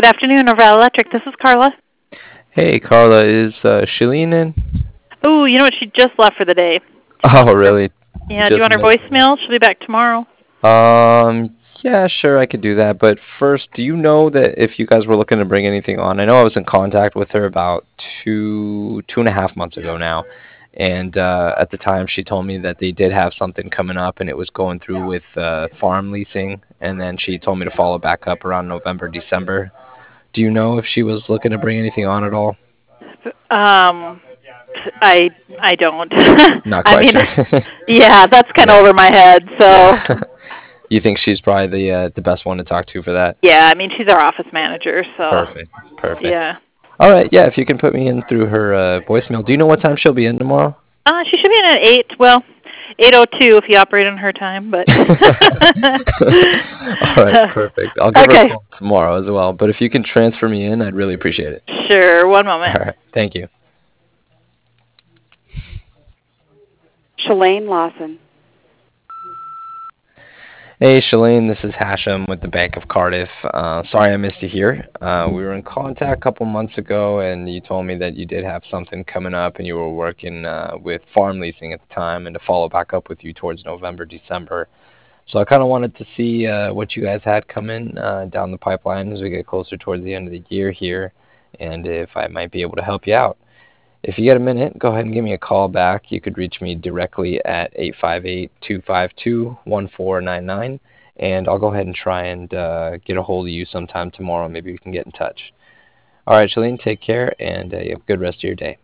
Good afternoon, Norval Electric. This is Carla. Hey, Carla, is Shalene in? Oh, you know what? She just left for the day. Oh, really? Yeah, do you Just want her missed me. voicemail? She'll be back tomorrow. Yeah, sure, I could do that. But first, do you know that if you guys were looking to bring anything on? I know I was in contact with her about 2.5 months ago now, and at the time she told me that they did have something coming up, and it was going through with farm leasing, and then she told me to follow back up around November, December. Do you know if she was looking to bring anything on at all? Um, I I don't. Not I quite mean, sure. yeah, that's kind of Yeah. over my head. So, Yeah. You think she's probably the best one to talk to for that? yeah, I mean, she's our office manager. So, Perfect. Perfect. yeah. All right. Yeah. If you can put me in through her voicemail. Do you know what time she'll be in tomorrow? She should be in at 8. Well, 8:02 if you operate on her time, but. All right. Perfect. I'll give her a Okay. call tomorrow as well. But if you can transfer me in, I'd really appreciate it. Sure. One All moment. right. Thank you. Shalane Lawson. Hey, Shalane, this is Hashem with the Bank of Cardiff. Sorry I missed you here. We were in contact a couple months ago, and you told me that you did have something coming up, and you were working with farm leasing at the time, and to follow back up with you towards November, December. So I kind of wanted to see what you guys had coming down the pipeline as we get closer towards the end of the year here, and if I might be able to help you out. If you get a minute, go ahead and give me a call back. You could reach me directly at 858-252-1499, and I'll go ahead and try and get a hold of you sometime tomorrow. Maybe we can get in touch. All right, Shalene, take care, and you have a good rest of your day.